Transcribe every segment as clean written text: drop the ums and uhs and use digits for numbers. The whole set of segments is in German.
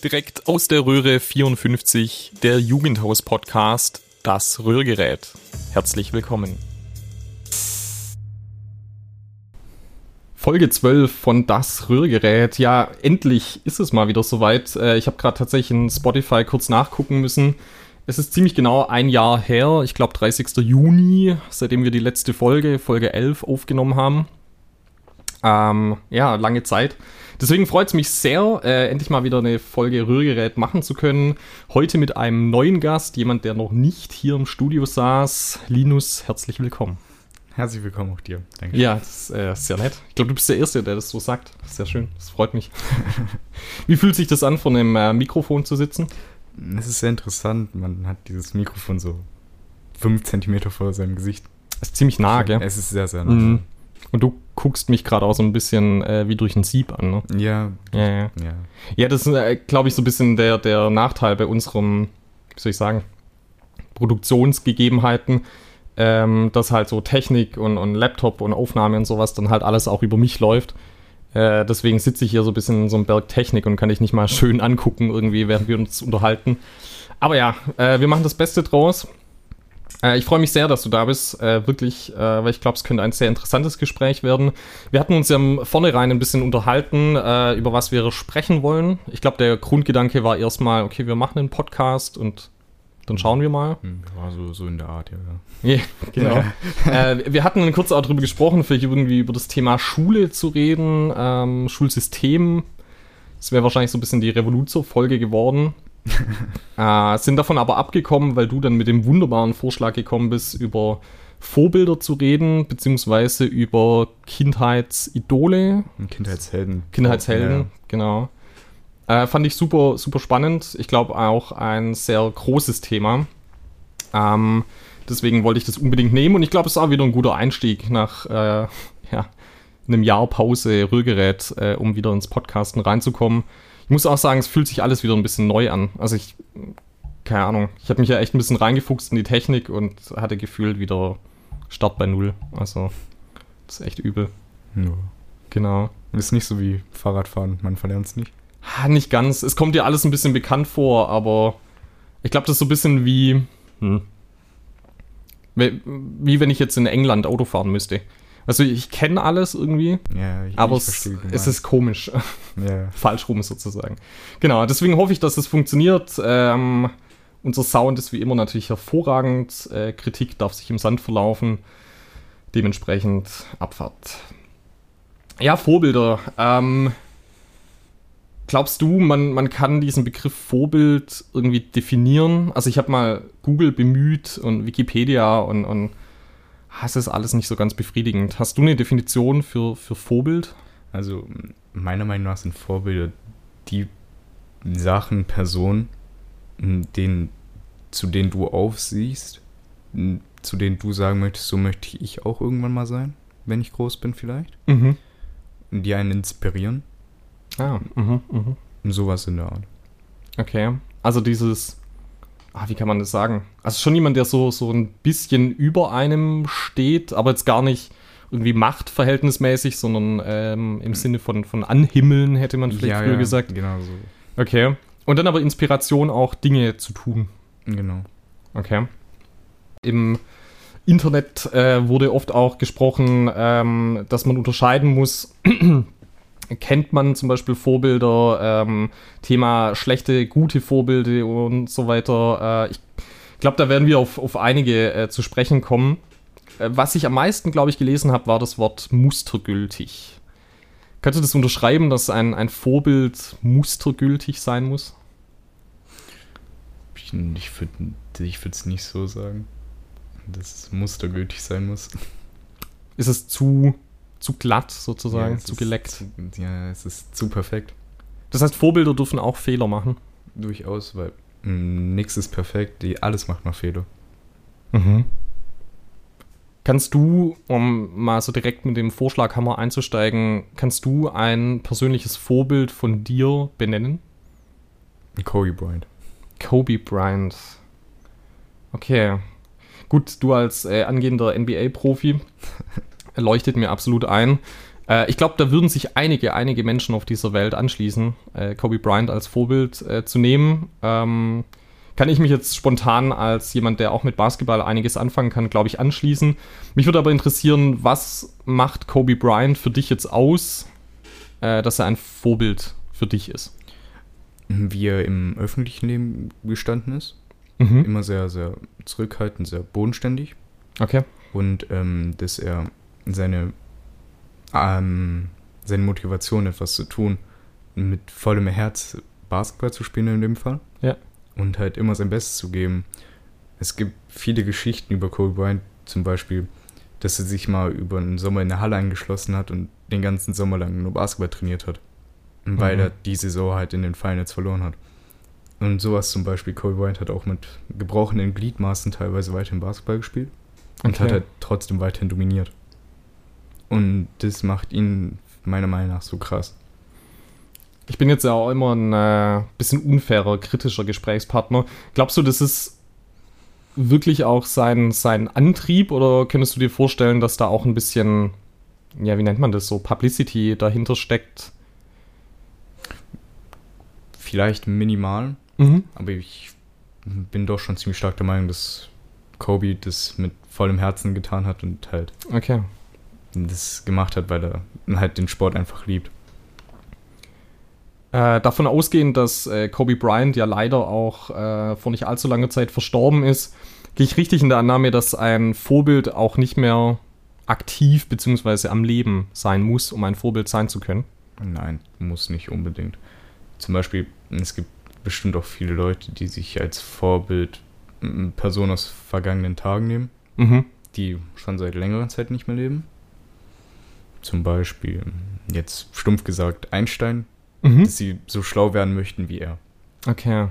Direkt aus der Röhre 54, der Jugendhaus-Podcast, das Röhrgerät. Herzlich willkommen. Folge 12 von Das Röhrgerät. Ja, endlich ist es mal wieder soweit. Ich habe gerade tatsächlich in Spotify kurz nachgucken müssen. Es ist ziemlich genau ein Jahr her, ich glaube 30. Juni, seitdem wir die letzte Folge 11, aufgenommen haben. Ja, lange Zeit. Deswegen freut es mich sehr, endlich mal wieder eine Folge Rührgerät machen zu können. Heute mit einem neuen Gast, jemand, der noch nicht hier im Studio saß. Linus, herzlich willkommen. Herzlich willkommen auch dir. Danke. Ja, das ist sehr nett. Ich glaube, du bist der Erste, der das so sagt. Sehr schön, das freut mich. Wie fühlt sich das an, vor einem Mikrofon zu sitzen? Es ist sehr interessant. Man hat dieses Mikrofon so 5 Zentimeter vor seinem Gesicht. Das ist ziemlich nah, gell? Es ist sehr, sehr nah. Mhm. Und du guckst mich gerade auch so ein bisschen wie durch ein Sieb an, ne? Ja. Ja, das ist, glaube ich, so ein bisschen der Nachteil bei unserem, wie soll ich sagen, Produktionsgegebenheiten, dass halt so Technik und Laptop und Aufnahme und sowas dann halt alles auch über mich läuft. Deswegen sitze ich hier so ein bisschen in so einem Berg Technik und kann dich nicht mal schön angucken irgendwie, während wir uns unterhalten. Aber ja, wir machen das Beste draus. Ich freue mich sehr, dass du da bist, wirklich, weil ich glaube, es könnte ein sehr interessantes Gespräch werden. Wir hatten uns ja vornherein ein bisschen unterhalten, über was wir sprechen wollen. Ich glaube, der Grundgedanke war erstmal, okay, wir machen einen Podcast und dann schauen wir mal. War so in der Art, ja. Ja, genau. Wir hatten kurz auch darüber gesprochen, vielleicht irgendwie über das Thema Schule zu reden, Schulsystem. Das wäre wahrscheinlich so ein bisschen die Revolution-Folge geworden. Sind davon aber abgekommen, weil du dann mit dem wunderbaren Vorschlag gekommen bist, über Vorbilder zu reden, beziehungsweise über Kindheitsidole. Kindheitshelden. Ja. Genau. Fand ich super, super spannend. Ich glaube auch ein sehr großes Thema. Deswegen wollte ich das unbedingt nehmen und ich glaube, es ist auch wieder ein guter Einstieg nach einem Jahr Pause Rührgerät, um wieder ins Podcasten reinzukommen. Ich muss auch sagen, es fühlt sich alles wieder ein bisschen neu an. Also keine Ahnung, ich habe mich ja echt ein bisschen reingefuchst in die Technik und hatte gefühlt wieder Start bei Null. Also, das ist echt übel. Ja. Genau. Ist nicht so wie Fahrradfahren, man verlernt es nicht. Nicht ganz. Es kommt dir alles ein bisschen bekannt vor, aber ich glaube, das ist so ein bisschen wie wenn ich jetzt in England Auto fahren müsste. Also ich kenne alles irgendwie, aber es ist komisch. Ja. Falsch rum sozusagen. Genau, deswegen hoffe ich, dass es funktioniert. Unser Sound ist wie immer natürlich hervorragend. Kritik darf sich im Sand verlaufen. Dementsprechend Abfahrt. Ja, Vorbilder. Glaubst du, man kann diesen Begriff Vorbild irgendwie definieren? Also ich habe mal Google bemüht und Wikipedia und es ist alles nicht so ganz befriedigend. Hast du eine Definition für Vorbild? Also meiner Meinung nach sind Vorbilder die Sachen, Personen, zu denen du aufsiehst, zu denen du sagen möchtest, so möchte ich auch irgendwann mal sein, wenn ich groß bin vielleicht. Mhm. Die einen inspirieren. Sowas in der Art. Okay, also dieses, wie kann man das sagen? Also schon jemand, der so ein bisschen über einem steht, aber jetzt gar nicht irgendwie machtverhältnismäßig, sondern im Sinne von anhimmeln, hätte man vielleicht früher gesagt. Genau so. Okay, und dann aber Inspiration auch Dinge zu tun. Genau. Okay. Im Internet wurde oft auch gesprochen, dass man unterscheiden muss. Kennt man zum Beispiel Vorbilder, Thema schlechte, gute Vorbilder und so weiter. Ich glaube, da werden wir auf einige zu sprechen kommen. Was ich am meisten, glaube ich, gelesen habe, war das Wort mustergültig. Kannst du das unterschreiben, dass ein Vorbild mustergültig sein muss? Ich würde es nicht so sagen, dass es mustergültig sein muss. Ist es zu glatt sozusagen, zu geleckt? Es ist zu perfekt. Das heißt, Vorbilder dürfen auch Fehler machen? Durchaus, weil nichts ist perfekt, alles macht mal Fehler. Mhm. Kannst du, um mal so direkt mit dem Vorschlaghammer einzusteigen, kannst du ein persönliches Vorbild von dir benennen? Kobe Bryant. Kobe Bryant. Okay. Gut, du als angehender NBA-Profi leuchtet mir absolut ein. Ich glaube, da würden sich einige Menschen auf dieser Welt anschließen, Kobe Bryant als Vorbild zu nehmen. Kann ich mich jetzt spontan als jemand, der auch mit Basketball einiges anfangen kann, glaube ich, anschließen. Mich würde aber interessieren, was macht Kobe Bryant für dich jetzt aus, dass er ein Vorbild für dich ist? Wie er im öffentlichen Leben gestanden ist. Mhm. Immer sehr, sehr zurückhaltend, sehr bodenständig. Okay. Und dass er seine Motivation, etwas zu tun, mit vollem Herz Basketball zu spielen in dem Fall. Ja. Und halt immer sein Bestes zu geben. Es gibt viele Geschichten über Kobe Bryant, zum Beispiel, dass er sich mal über den Sommer in der Halle eingeschlossen hat und den ganzen Sommer lang nur Basketball trainiert hat. Weil er die Saison halt in den Finals verloren hat. Und sowas zum Beispiel, Kobe Bryant hat auch mit gebrochenen Gliedmaßen teilweise weiterhin Basketball gespielt und hat halt trotzdem weiterhin dominiert. Und das macht ihn meiner Meinung nach so krass. Ich bin jetzt ja auch immer ein bisschen unfairer, kritischer Gesprächspartner. Glaubst du, das ist wirklich auch sein Antrieb oder könntest du dir vorstellen, dass da auch ein bisschen, ja, wie nennt man das so, Publicity dahinter steckt? Vielleicht minimal, aber ich bin doch schon ziemlich stark der Meinung, dass Kobe das mit vollem Herzen getan hat und halt das gemacht hat, weil er halt den Sport einfach liebt. Davon ausgehend, dass Kobe Bryant ja leider auch vor nicht allzu langer Zeit verstorben ist, gehe ich richtig in der Annahme, dass ein Vorbild auch nicht mehr aktiv bzw. am Leben sein muss, um ein Vorbild sein zu können? Nein, muss nicht unbedingt. Zum Beispiel, es gibt bestimmt auch viele Leute, die sich als Vorbild Personen aus vergangenen Tagen nehmen, die schon seit längerer Zeit nicht mehr leben. Zum Beispiel, jetzt stumpf gesagt, Einstein, dass sie so schlau werden möchten wie er. Okay.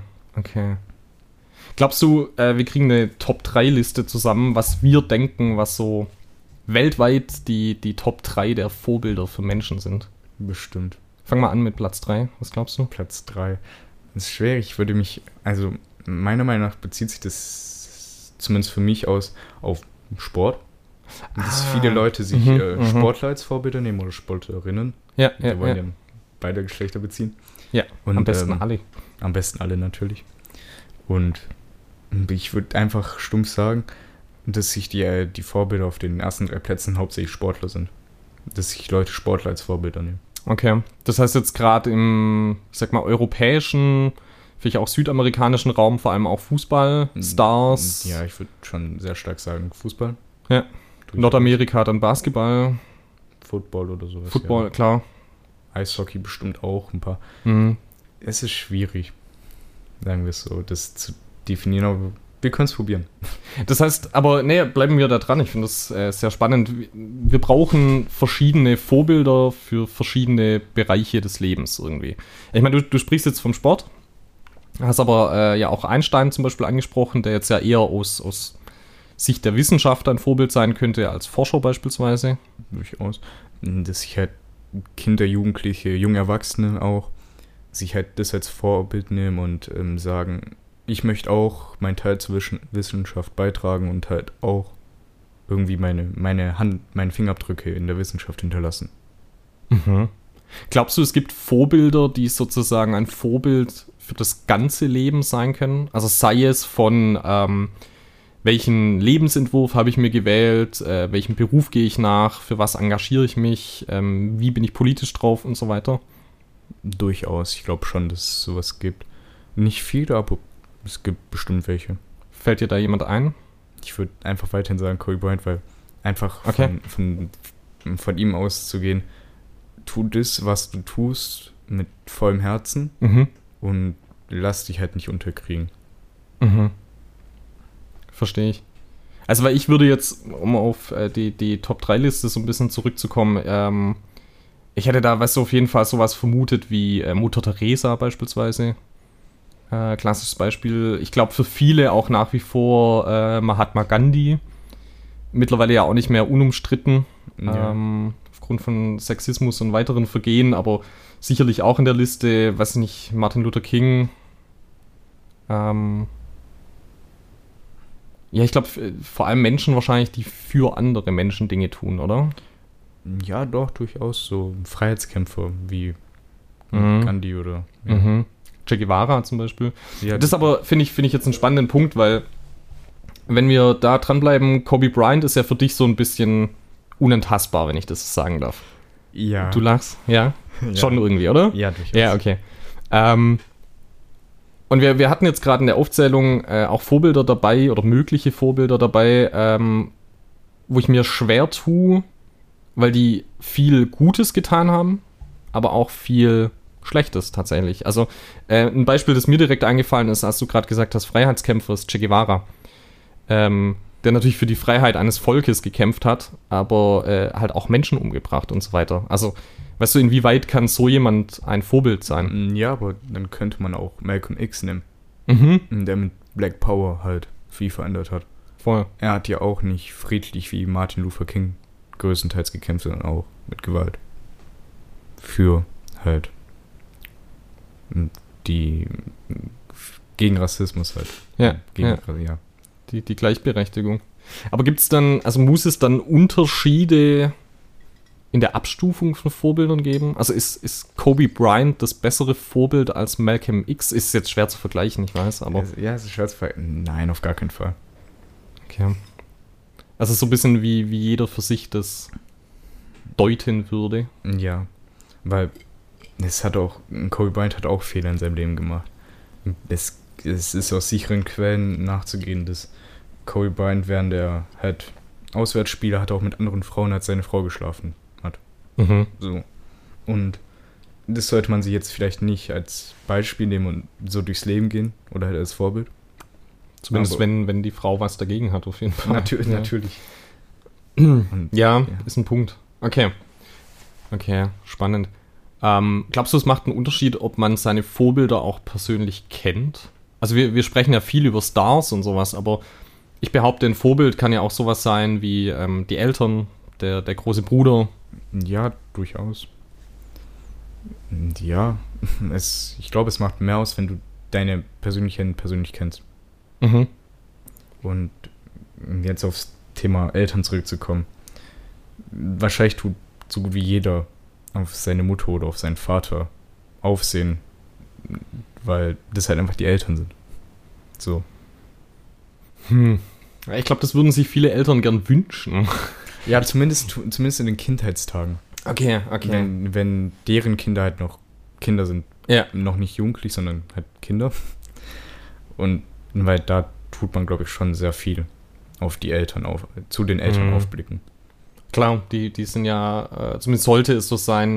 Glaubst du, wir kriegen eine Top-3-Liste zusammen, was wir denken, was so weltweit die Top 3 der Vorbilder für Menschen sind? Bestimmt. Fang mal an mit Platz 3. Was glaubst du? Platz 3. Das ist schwer. Ich würde mich, also meiner Meinung nach bezieht sich das zumindest für mich auf Sport. Dass viele Leute sich Sportler als Vorbilder nehmen oder Sportlerinnen. Ja. Wir wollen ja beide Geschlechter beziehen. Ja, und am besten alle. Am besten alle natürlich. Und ich würde einfach stumpf sagen, dass sich die Vorbilder auf den ersten 3 Plätzen hauptsächlich Sportler sind. Dass sich Leute Sportler als Vorbilder nehmen. Okay, das heißt jetzt gerade im, ich sag mal, europäischen, vielleicht auch südamerikanischen Raum, vor allem auch Fußball, Stars. Ja, ich würde schon sehr stark sagen Fußball. Ja, Nordamerika dann Basketball. Football oder sowas. Football, ja. Klar. Eishockey bestimmt auch ein paar. Es ist schwierig, sagen wir es so, das zu definieren, aber wir können es probieren. Das heißt, aber bleiben wir da dran. Ich finde das sehr spannend. Wir brauchen verschiedene Vorbilder für verschiedene Bereiche des Lebens irgendwie. Ich meine, du sprichst jetzt vom Sport, hast aber ja auch Einstein zum Beispiel angesprochen, der jetzt ja eher aus Sicht der Wissenschaft ein Vorbild sein könnte als Forscher beispielsweise. Durchaus. Dass sich halt Kinder, Jugendliche, junge Erwachsene auch sich halt das als Vorbild nehmen und sagen, ich möchte auch meinen Teil zur Wissenschaft beitragen und halt auch irgendwie meine Fingerabdrücke in der Wissenschaft hinterlassen. Glaubst du, es gibt Vorbilder, die sozusagen ein Vorbild für das ganze Leben sein können? Also sei es von welchen Lebensentwurf habe ich mir gewählt, welchen Beruf gehe ich nach, für was engagiere ich mich, wie bin ich politisch drauf und so weiter? Durchaus, ich glaube schon, dass es sowas gibt. Nicht viele, aber es gibt bestimmt welche. Fällt dir da jemand ein? Ich würde einfach weiterhin sagen Kobe Bryant, weil einfach von ihm auszugehen, tu das, was du tust, mit vollem Herzen und lass dich halt nicht unterkriegen. Verstehe ich. Also, weil ich würde jetzt, um auf die Top-3-Liste so ein bisschen zurückzukommen, ich hätte da, auf jeden Fall sowas vermutet wie Mutter Teresa beispielsweise. Klassisches Beispiel. Ich glaube, für viele auch nach wie vor Mahatma Gandhi. Mittlerweile ja auch nicht mehr unumstritten. Ja. Aufgrund von Sexismus und weiteren Vergehen, aber sicherlich auch in der Liste, weiß ich nicht, Martin Luther King. Ja, ich glaube, vor allem Menschen wahrscheinlich, die für andere Menschen Dinge tun, oder? Ja, doch, durchaus so Freiheitskämpfer wie Gandhi oder... Ja. Mhm. Che Guevara zum Beispiel. Ja, Das aber, finde ich jetzt einen spannenden Punkt, weil wenn wir da dranbleiben, Kobe Bryant ist ja für dich so ein bisschen unantastbar, wenn ich das sagen darf. ja. Du lachst? Ja? Ja. Schon irgendwie, oder? Ja, durchaus. Ja, okay. Und wir hatten jetzt gerade in der Aufzählung auch Vorbilder dabei oder mögliche Vorbilder dabei, wo ich mir schwer tue, weil die viel Gutes getan haben, aber auch viel Schlechtes tatsächlich. Also ein Beispiel, das mir direkt eingefallen ist, als du gerade gesagt hast, Freiheitskämpfer ist Che Guevara, der natürlich für die Freiheit eines Volkes gekämpft hat, aber halt auch Menschen umgebracht und so weiter. Also, weißt du, inwieweit kann so jemand ein Vorbild sein? Ja, aber dann könnte man auch Malcolm X nehmen, Mhm, der mit Black Power halt viel verändert hat. voll. Er hat ja auch nicht friedlich wie Martin Luther King größtenteils gekämpft, sondern auch mit Gewalt. Für halt die gegen Rassismus halt. Ja, Gegen, ja. Die Gleichberechtigung. Aber gibt es dann, also muss es dann Unterschiede in der Abstufung von Vorbildern geben? Also ist Kobe Bryant das bessere Vorbild als Malcolm X? Ist jetzt schwer zu vergleichen, ich weiß, aber... Ja, es ist schwer zu vergleichen. Nein, auf gar keinen Fall. Okay. Also so ein bisschen wie jeder für sich das deuten würde. Ja, weil Kobe Bryant hat auch Fehler in seinem Leben gemacht. Es ist aus sicheren Quellen nachzugehen, dass Kobe Bryant während der halt Auswärtsspiele hat auch mit anderen Frauen als seine Frau geschlafen hat. Mhm. So. Und das sollte man sich jetzt vielleicht nicht als Beispiel nehmen und so durchs Leben gehen oder halt als Vorbild. Zumindest Aber wenn die Frau was dagegen hat, auf jeden Fall. Natürlich. Ja, ist ein Punkt. Okay, spannend. Glaubst du, es macht einen Unterschied, ob man seine Vorbilder auch persönlich kennt? Also wir sprechen ja viel über Stars und sowas, aber ich behaupte, ein Vorbild kann ja auch sowas sein wie die Eltern, der große Bruder. Ja, durchaus. Ja, ich glaube, es macht mehr aus, wenn du deine Persönlichkeit persönlich kennst. Mhm. Und jetzt aufs Thema Eltern zurückzukommen. Wahrscheinlich tut so gut wie jeder auf seine Mutter oder auf seinen Vater aufsehen, weil das halt einfach die Eltern sind. So. Ich glaube, das würden sich viele Eltern gern wünschen. Ja, zumindest in den Kindheitstagen. Okay. Wenn deren Kinder halt noch Kinder sind. Ja. Noch nicht jugendlich, sondern halt Kinder. Und weil da tut man, glaube ich, schon sehr viel auf die Eltern zu den Eltern aufblicken. Klar, die sind ja, zumindest sollte es so sein,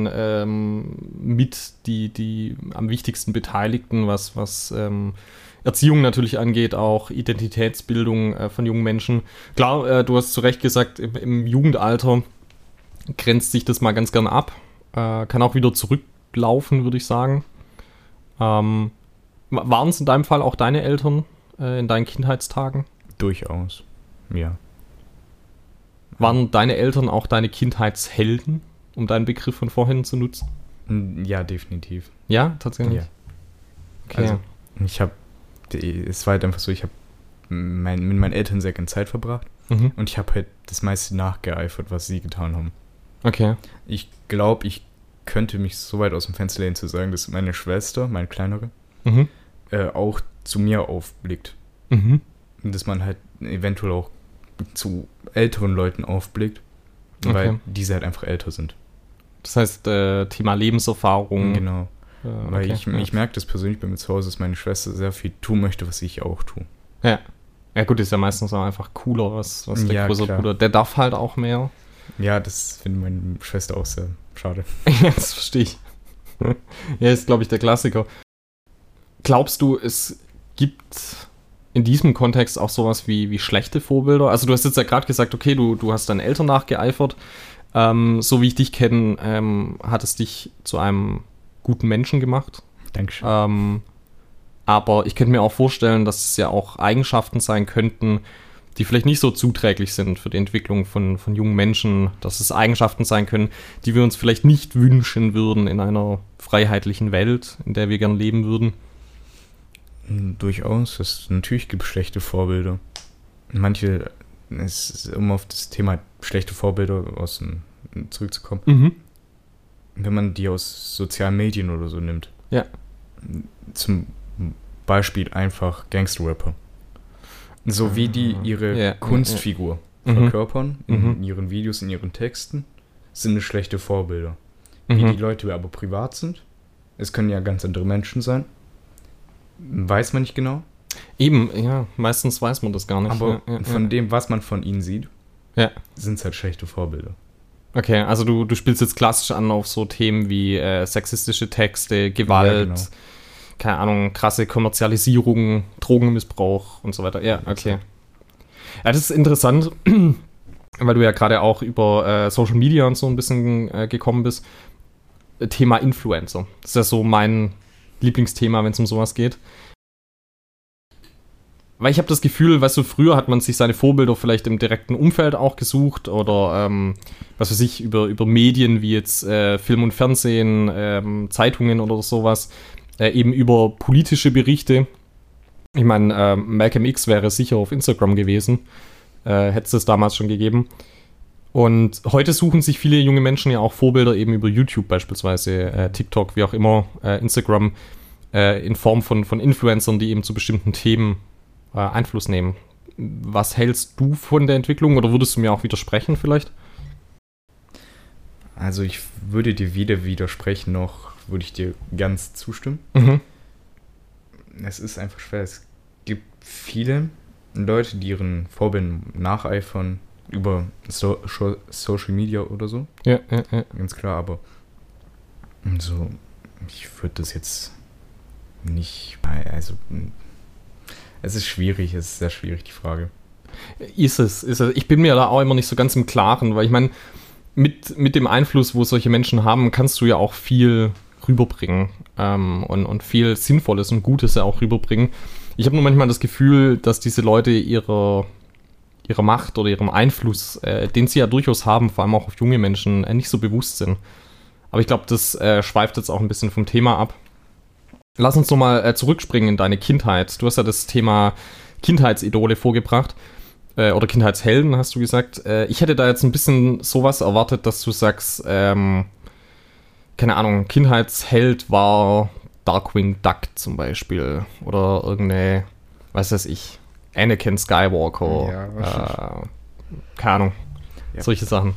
mit die am wichtigsten Beteiligten, was Erziehung natürlich angeht, auch Identitätsbildung von jungen Menschen. Klar, du hast zu Recht gesagt, im Jugendalter grenzt sich das mal ganz gern ab. Kann auch wieder zurücklaufen, würde ich sagen. Waren es in deinem Fall auch deine Eltern in deinen Kindheitstagen? Durchaus, ja. Waren deine Eltern auch deine Kindheitshelden, um deinen Begriff von vorhin zu nutzen? Ja, definitiv. Ja, tatsächlich? Ja. Okay. Also, es war halt einfach so, ich habe mit meinen Eltern sehr gerne Zeit verbracht und ich habe halt das meiste nachgeeifert, was sie getan haben. Okay. Ich glaube, ich könnte mich so weit aus dem Fenster lehnen zu sagen, dass meine Schwester, meine kleinere, auch zu mir aufblickt. Und dass man halt eventuell auch zu älteren Leuten aufblickt, weil diese halt einfach älter sind. Das heißt, Thema Lebenserfahrung. Genau. Weil ich merke das persönlich bei mir zu Hause, dass meine Schwester sehr viel tun möchte, was ich auch tue. Ja. Ja gut, ist ja meistens auch einfach cooler, was der größere Bruder. Der darf halt auch mehr. Ja, das findet meine Schwester auch sehr schade. Ja, das verstehe ich. Ja, ist, glaube ich, der Klassiker. Glaubst du, es gibt in diesem Kontext auch sowas wie schlechte Vorbilder? Also du hast jetzt ja gerade gesagt, okay, du hast deinen Eltern nachgeeifert. So wie ich dich kenne, hat es dich zu einem guten Menschen gemacht. Dankeschön. Aber ich könnte mir auch vorstellen, dass es ja auch Eigenschaften sein könnten, die vielleicht nicht so zuträglich sind für die Entwicklung von jungen Menschen, dass es Eigenschaften sein können, die wir uns vielleicht nicht wünschen würden in einer freiheitlichen Welt, in der wir gern leben würden. Durchaus. Natürlich gibt es schlechte Vorbilder. Es ist immer auf das Thema schlechte Vorbilder aus dem zurückzukommen. Mhm. Wenn man die aus sozialen Medien oder so nimmt. Ja. Zum Beispiel einfach Gangster-Rapper. So wie die ihre Kunstfigur verkörpern in ihren Videos, in ihren Texten, sind eine schlechte Vorbilder. Wie die Leute aber privat sind, es können ja ganz andere Menschen sein, weiß man nicht genau. Eben, ja, meistens weiß man das gar nicht. Aber von dem, was man von ihnen sieht, sind es halt schlechte Vorbilder. Okay, also du spielst jetzt klassisch an auf so Themen wie sexistische Texte, Gewalt, keine Ahnung, krasse Kommerzialisierung, Drogenmissbrauch und so weiter. Ja, okay. Ja, das ist interessant, weil du ja gerade auch über Social Media und so ein bisschen gekommen bist. Thema Influencer. Das ist ja so mein Lieblingsthema, wenn es um sowas geht. Weil ich habe das Gefühl, weißt du, früher hat man sich seine Vorbilder vielleicht im direkten Umfeld auch gesucht oder was weiß ich, über Medien wie jetzt Film und Fernsehen, Zeitungen oder sowas, eben über politische Berichte. Ich meine, Malcolm X wäre sicher auf Instagram gewesen, hätte es das damals schon gegeben. Und heute suchen sich viele junge Menschen ja auch Vorbilder eben über YouTube beispielsweise, TikTok, wie auch immer, Instagram, in Form von Influencern, die eben zu bestimmten Themen Einfluss nehmen. Was hältst du von der Entwicklung oder würdest du mir auch widersprechen vielleicht? Also ich würde dir widersprechen noch, würde ich dir ganz zustimmen. Es ist einfach schwer. Es gibt viele Leute, die ihren Vorbildern nacheifern über Social Media oder so. Ja. Ganz klar, aber so, ich würde das jetzt nicht, also es ist schwierig, es ist sehr schwierig, die Frage. Ist es. Ich bin mir da auch immer nicht so ganz im Klaren, weil ich meine, mit dem Einfluss, wo solche Menschen haben, kannst du ja auch viel rüberbringen und viel Sinnvolles und Gutes ja auch rüberbringen. Ich habe nur manchmal das Gefühl, dass diese Leute ihrer Macht oder ihrem Einfluss, den sie ja durchaus haben, vor allem auch auf junge Menschen, nicht so bewusst sind. Aber ich glaube, das schweift jetzt auch ein bisschen vom Thema ab. Lass uns nochmal zurückspringen in deine Kindheit. Du hast ja das Thema Kindheitsidole vorgebracht. Oder Kindheitshelden, hast du gesagt. Ich hätte da jetzt ein bisschen sowas erwartet, dass du sagst, keine Ahnung, Kindheitsheld war Darkwing Duck zum Beispiel. Oder irgendeine, was weiß ich, Anakin Skywalker. Ja, keine Ahnung, solche Sachen.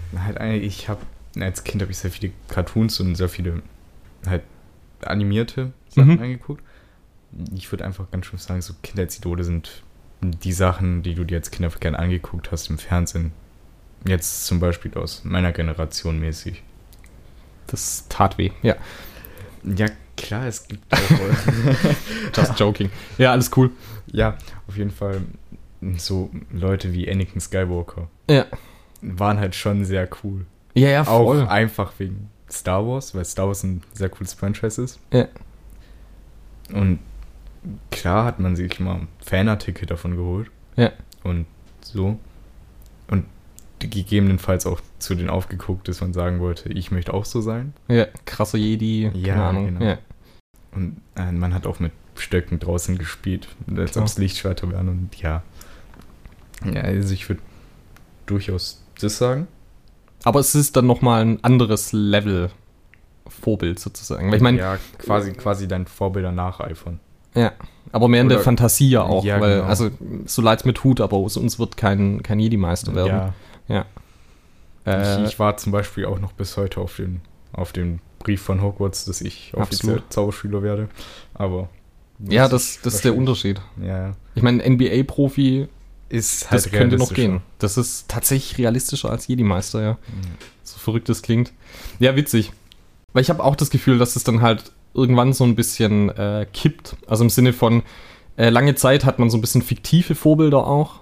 Als Kind habe ich sehr viele Cartoons und sehr viele halt animierte Sachen angeguckt. Ich würde einfach ganz schön sagen, so Kindheitsidole sind die Sachen, die du dir als Kind gerne angeguckt hast im Fernsehen. Jetzt zum Beispiel aus meiner Generation mäßig. Das tat weh, ja. Ja, klar, es gibt auch... Just joking. Ja, alles cool. Ja, auf jeden Fall so Leute wie Anakin Skywalker. Ja. Waren halt schon sehr cool. Ja, voll. Auch einfach wegen Star Wars, weil Star Wars ein sehr cooles Franchise ist. Ja. Und klar hat man sich mal Fanartikel davon geholt. Ja. Und so. Und gegebenenfalls auch zu denen aufgeguckt, dass man sagen wollte, ich möchte auch so sein. Ja, krasser Jedi, keine Ahnung. Genau. Ja. Und man hat auch mit Stöcken draußen gespielt, als ob es Lichtschwerter wären. Und ja, also ich würde durchaus das sagen. Aber es ist dann nochmal ein anderes Level Vorbild sozusagen. Weil ich meine, ja, quasi dein Vorbilder nacheifern. Ja, aber mehr in der Fantasie ja auch, ja, weil, genau. Also so leid's mir tut, aber aus uns wird kein Jedi-Meister werden. Ja. Ich war zum Beispiel auch noch bis heute auf den Brief von Hogwarts, dass ich offiziell Zauberschüler werde. Aber ja, das ist der Unterschied. Ja. Ich meine, NBA-Profi ist halt das könnte noch gehen. Das ist tatsächlich realistischer als Jedi-Meister, ja. So verrückt das klingt. Ja, witzig. Weil ich habe auch das Gefühl, dass es dann halt irgendwann so ein bisschen kippt. Also im Sinne von, lange Zeit hat man so ein bisschen fiktive Vorbilder auch.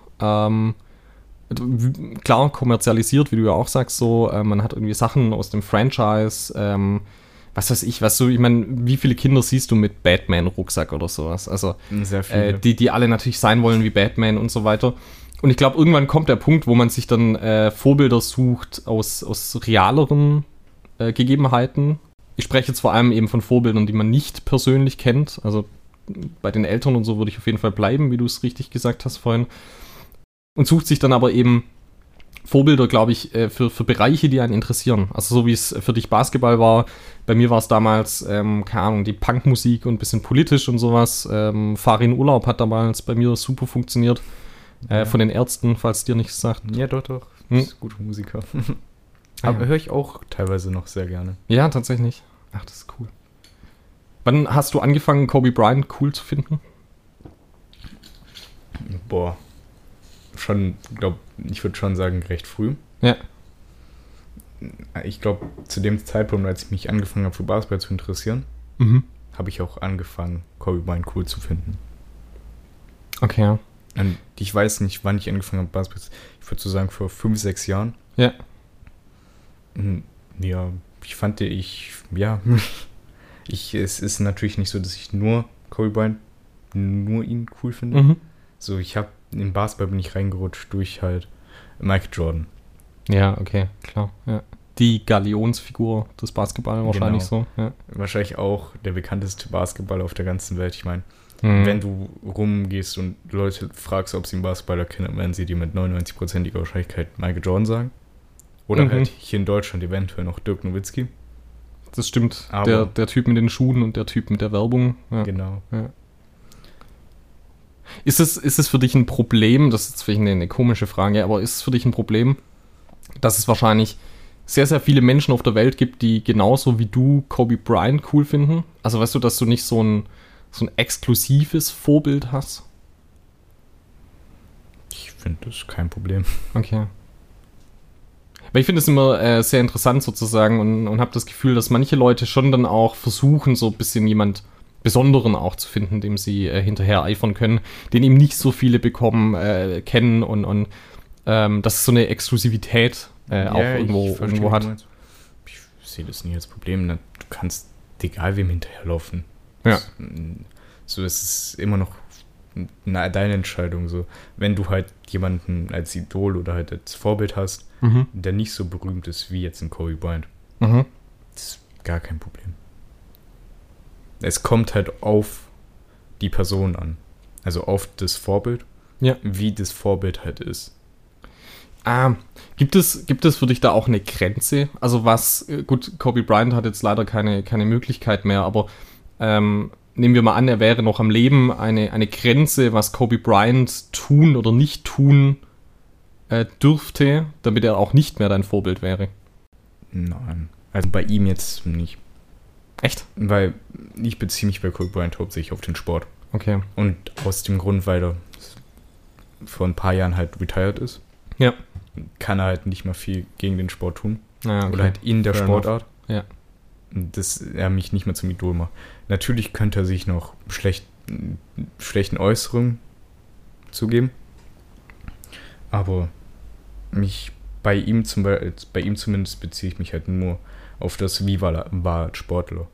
Klar, kommerzialisiert, wie du ja auch sagst, so. Man hat irgendwie Sachen aus dem Franchise, was weiß ich, ich meine, wie viele Kinder siehst du mit Batman-Rucksack oder sowas? Also, sehr viele. Die alle natürlich sein wollen wie Batman und so weiter. Und ich glaube, irgendwann kommt der Punkt, wo man sich dann Vorbilder sucht aus realeren Gegebenheiten. Ich spreche jetzt vor allem eben von Vorbildern, die man nicht persönlich kennt. Also bei den Eltern und so würde ich auf jeden Fall bleiben, wie du es richtig gesagt hast vorhin. Und sucht sich dann aber eben Vorbilder, glaube ich, für Bereiche, die einen interessieren. Also so wie es für dich Basketball war, bei mir war es damals, keine Ahnung, die Punkmusik und ein bisschen politisch und sowas. Farin Urlaub hat damals bei mir super funktioniert. Von den Ärzten, falls dir nichts sagt. Ja, doch. Ist ein guter Musiker. Aber höre ich auch teilweise noch sehr gerne. Ja, tatsächlich. Ach, das ist cool. Wann hast du angefangen, Kobe Bryant cool zu finden? Boah. Ich würde schon sagen, recht früh. Ja. Ich glaube, zu dem Zeitpunkt, als ich mich angefangen habe, für Basketball zu interessieren, habe ich auch angefangen, Kobe Bryant cool zu finden. Okay, ja. Und ich weiß nicht, wann ich angefangen habe, Basketball. Ich würde so sagen, vor 5, 6 Jahren. Ja. Ja, es ist natürlich nicht so, dass ich nur Kobe Bryant, nur ihn cool finde. So, im Basketball bin ich reingerutscht durch halt Michael Jordan. Ja, okay, klar. Ja. Die Galionsfigur des Basketball wahrscheinlich so. Ja. Wahrscheinlich auch der bekannteste Basketballer auf der ganzen Welt. Ich meine, wenn du rumgehst und Leute fragst, ob sie einen Basketballer kennen, werden sie dir mit 99%iger Wahrscheinlichkeit Michael Jordan sagen. Oder halt hier in Deutschland eventuell noch Dirk Nowitzki. Das stimmt. Der Typ mit den Schuhen und der Typ mit der Werbung. Ja. Genau. Ja. Ist es für dich ein Problem, das ist jetzt vielleicht eine komische Frage, aber ist es für dich ein Problem, dass es wahrscheinlich sehr, sehr viele Menschen auf der Welt gibt, die genauso wie du Kobe Bryant cool finden? Also weißt du, dass du nicht so ein exklusives Vorbild hast? Ich finde das kein Problem. Okay. Weil ich finde es immer sehr interessant sozusagen und habe das Gefühl, dass manche Leute schon dann auch versuchen, so ein bisschen jemand Besonderen auch zu finden, dem sie hinterher eifern können, den eben nicht so viele kennen und dass es so eine Exklusivität auch irgendwo hat. Ich sehe das nie als Problem. Ne? Du kannst egal wem hinterherlaufen. Ja. So ist es immer noch deine Entscheidung. So. Wenn du halt jemanden als Idol oder halt als Vorbild hast, der nicht so berühmt ist wie jetzt ein Kobe Bryant, das ist gar kein Problem. Es kommt halt auf die Person an. Also auf das Vorbild, wie das Vorbild halt ist. Gibt es für dich da auch eine Grenze? Also gut, Kobe Bryant hat jetzt leider keine Möglichkeit mehr, aber nehmen wir mal an, er wäre noch am Leben, eine Grenze, was Kobe Bryant tun oder nicht tun dürfte, damit er auch nicht mehr dein Vorbild wäre? Nein, also bei ihm jetzt nicht. Echt? Weil ich beziehe mich bei Kobe Bryant hauptsächlich auf den Sport. Okay. Und aus dem Grund, weil er vor ein paar Jahren halt retired ist, kann er halt nicht mehr viel gegen den Sport tun. Okay. Oder halt in der Sportart. Ja. Dass er mich nicht mehr zum Idol macht. Natürlich könnte er sich noch schlechten Äußerungen zugeben. Aber bei ihm zumindest beziehe ich mich halt nur auf das, wie war als Sportler.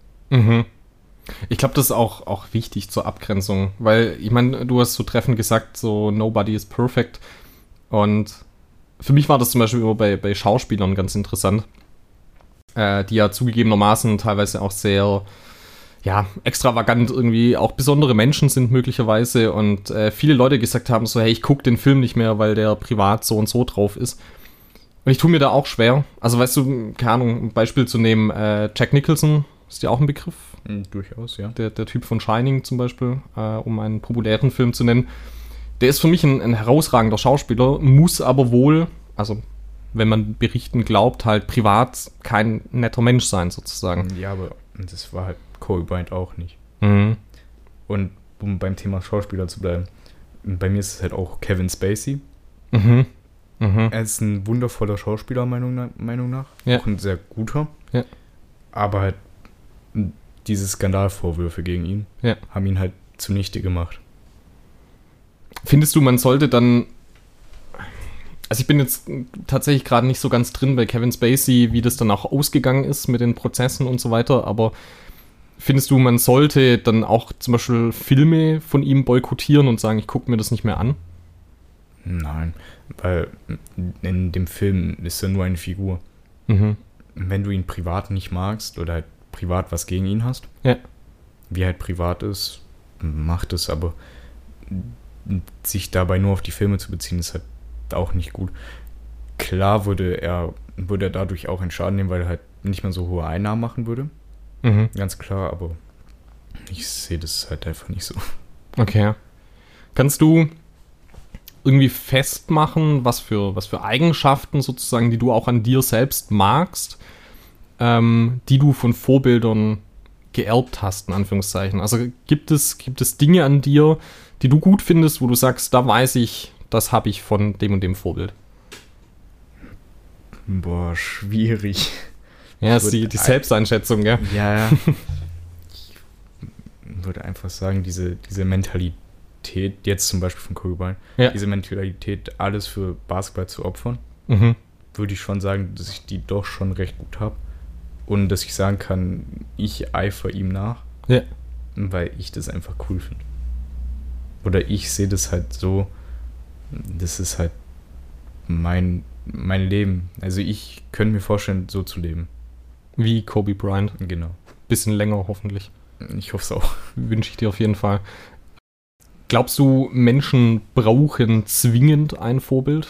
Ich glaube, das ist auch wichtig zur Abgrenzung, weil, ich meine, du hast so treffend gesagt, so nobody is perfect. Und für mich war das zum Beispiel immer bei Schauspielern ganz interessant, die ja zugegebenermaßen teilweise auch sehr, extravagant irgendwie auch besondere Menschen sind möglicherweise und viele Leute gesagt haben so, hey, ich gucke den Film nicht mehr, weil der privat so und so drauf ist. Und ich tue mir da auch schwer. Also weißt du, keine Ahnung, ein Beispiel zu nehmen, Jack Nicholson, ist dir auch ein Begriff? Durchaus, ja. Der Typ von Shining zum Beispiel, um einen populären Film zu nennen. Der ist für mich ein herausragender Schauspieler, muss aber wohl, also wenn man Berichten glaubt, halt privat kein netter Mensch sein sozusagen. Ja, aber das war halt Kobe Bryant auch nicht. Und um beim Thema Schauspieler zu bleiben, bei mir ist es halt auch Kevin Spacey. Er ist ein wundervoller Schauspieler, Meinung nach. Ja. Auch ein sehr guter. Ja. Aber halt diese Skandalvorwürfe gegen ihn haben ihn halt zunichte gemacht. Findest du, man sollte dann, also ich bin jetzt tatsächlich gerade nicht so ganz drin bei Kevin Spacey, wie das dann auch ausgegangen ist mit den Prozessen und so weiter, aber findest du, man sollte dann auch zum Beispiel Filme von ihm boykottieren und sagen, ich gucke mir das nicht mehr an? Nein, weil in dem Film ist er nur eine Figur. Wenn du ihn privat nicht magst oder halt privat was gegen ihn hast, wie er halt privat ist, macht es, aber sich dabei nur auf die Filme zu beziehen, ist halt auch nicht gut. klar würde er dadurch auch einen Schaden nehmen, weil er halt nicht mehr so hohe Einnahmen machen würde. Mhm. Ganz klar, aber ich sehe das halt einfach nicht so. Okay. Kannst du irgendwie festmachen, was für Eigenschaften sozusagen, die du auch an dir selbst magst, die du von Vorbildern geerbt hast, in Anführungszeichen? Also gibt es Dinge an dir, die du gut findest, wo du sagst, da weiß ich, das habe ich von dem und dem Vorbild? Boah, schwierig. Ja, ist die Selbsteinschätzung, gell? Ja. Ich würde einfach sagen, diese Mentalität, jetzt zum Beispiel von Kobe Bryant, Ja. diese Mentalität, alles für Basketball zu opfern, Mhm. würde ich schon sagen, dass ich die doch schon recht gut habe. Und dass ich sagen kann, ich eifere ihm nach, Ja. weil ich das einfach cool finde. Oder ich sehe das halt so, das ist halt mein Leben. Also ich könnte mir vorstellen, so zu leben. Wie Kobe Bryant. Genau. Bisschen länger hoffentlich. Ich hoffe es auch. Wünsche ich dir auf jeden Fall. Glaubst du, Menschen brauchen zwingend ein Vorbild?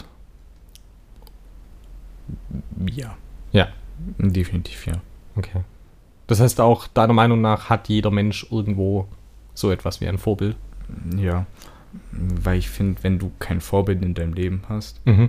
Ja. Ja. Definitiv, ja. Okay. Das heißt auch, deiner Meinung nach hat jeder Mensch irgendwo so etwas wie ein Vorbild? Ja. Weil ich finde, wenn du kein Vorbild in deinem Leben hast, Mhm.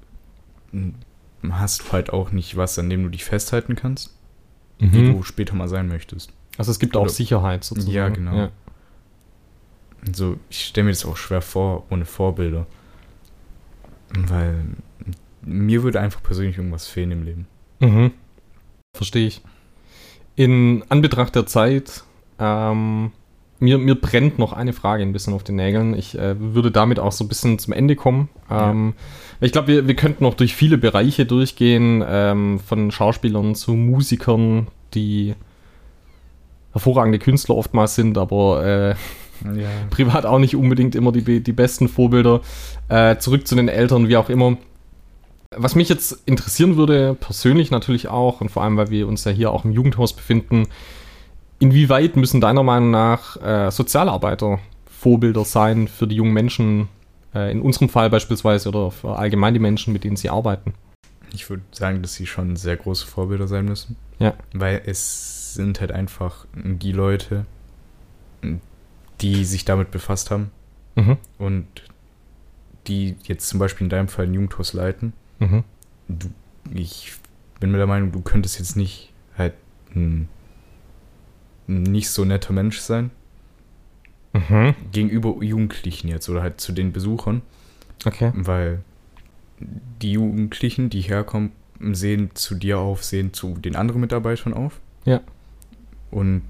hast du halt auch nicht was, an dem du dich festhalten kannst, wie Mhm. du später mal sein möchtest. Also es gibt auch Oder- Sicherheit sozusagen. Ja, genau. Ja. Also ich stelle mir das auch schwer vor, ohne Vorbilder. Weil mir würde einfach persönlich irgendwas fehlen im Leben. Mhm. Verstehe ich. In Anbetracht der Zeit, mir brennt noch eine Frage ein bisschen auf den Nägeln. Ich würde damit auch so ein bisschen zum Ende kommen. Ich glaube, wir könnten noch durch viele Bereiche durchgehen, von Schauspielern zu Musikern, die hervorragende Künstler oftmals sind, aber Ja. privat auch nicht unbedingt immer die besten Vorbilder. Zurück zu den Eltern, wie auch immer. Was mich jetzt interessieren würde, persönlich natürlich auch, und vor allem, weil wir uns ja hier auch im Jugendhaus befinden, inwieweit müssen deiner Meinung nach Sozialarbeiter Vorbilder sein für die jungen Menschen, in unserem Fall beispielsweise, oder für allgemein die Menschen, mit denen sie arbeiten? Ich würde sagen, dass sie schon sehr große Vorbilder sein müssen. Ja. Weil es sind halt einfach die Leute, die sich damit befasst haben Mhm. und die jetzt zum Beispiel in deinem Fall ein Jugendhaus leiten. Mhm. Ich bin mir der Meinung, du könntest jetzt nicht halt ein nicht so netter Mensch sein Mhm. gegenüber Jugendlichen jetzt oder halt zu den Besuchern, Okay. weil die Jugendlichen, die herkommen, sehen zu dir auf, sehen zu den anderen Mitarbeitern auf. Ja. Und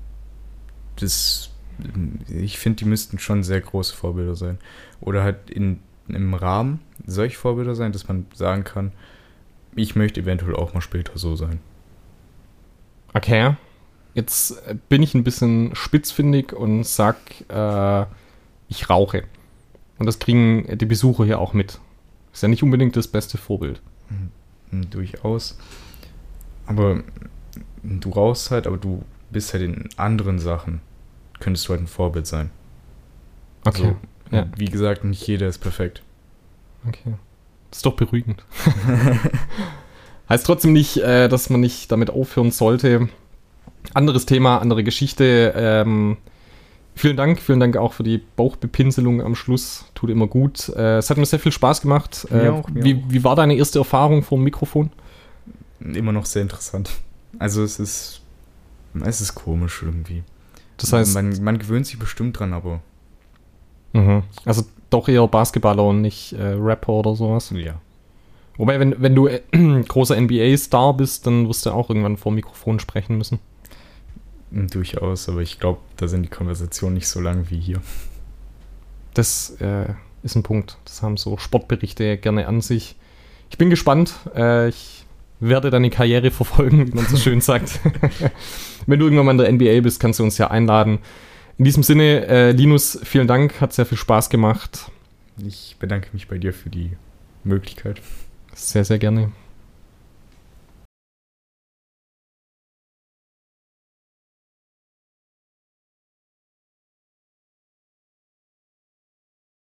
ich finde, die müssten schon sehr große Vorbilder sein. Oder halt im Rahmen solche Vorbilder sein, dass man sagen kann, ich möchte eventuell auch mal später so sein. Okay. Jetzt bin ich ein bisschen spitzfindig und sag, ich rauche. Und das kriegen die Besucher hier auch mit. Ist ja nicht unbedingt das beste Vorbild. Durchaus. Aber du rauchst halt, aber du bist halt in anderen Sachen. Könntest du halt ein Vorbild sein. Okay. Also, Ja. wie gesagt, nicht jeder ist perfekt. Okay. Das ist doch beruhigend. Heißt trotzdem nicht, dass man nicht damit aufhören sollte. Anderes Thema, andere Geschichte. Vielen Dank auch für die Bauchbepinselung am Schluss. Tut immer gut. Es hat mir sehr viel Spaß gemacht. Mir auch. Wie war deine erste Erfahrung vor dem Mikrofon? Immer noch sehr interessant. Also es ist komisch irgendwie. Das heißt, Man gewöhnt sich bestimmt dran, aber also doch eher Basketballer und nicht Rapper oder sowas. ja. Wobei, wenn du großer NBA-Star bist, dann wirst du auch irgendwann vor dem Mikrofon sprechen müssen. Durchaus, aber ich glaube, da sind die Konversationen nicht so lang wie hier. Das ist ein Punkt. Das haben so Sportberichte gerne an sich. Ich bin gespannt. Ich werde deine Karriere verfolgen, wie man so schön sagt. Wenn du irgendwann mal in der NBA bist, kannst du uns ja einladen. In diesem Sinne, Linus, vielen Dank. Hat sehr viel Spaß gemacht. Ich bedanke mich bei dir für die Möglichkeit. Sehr, sehr gerne.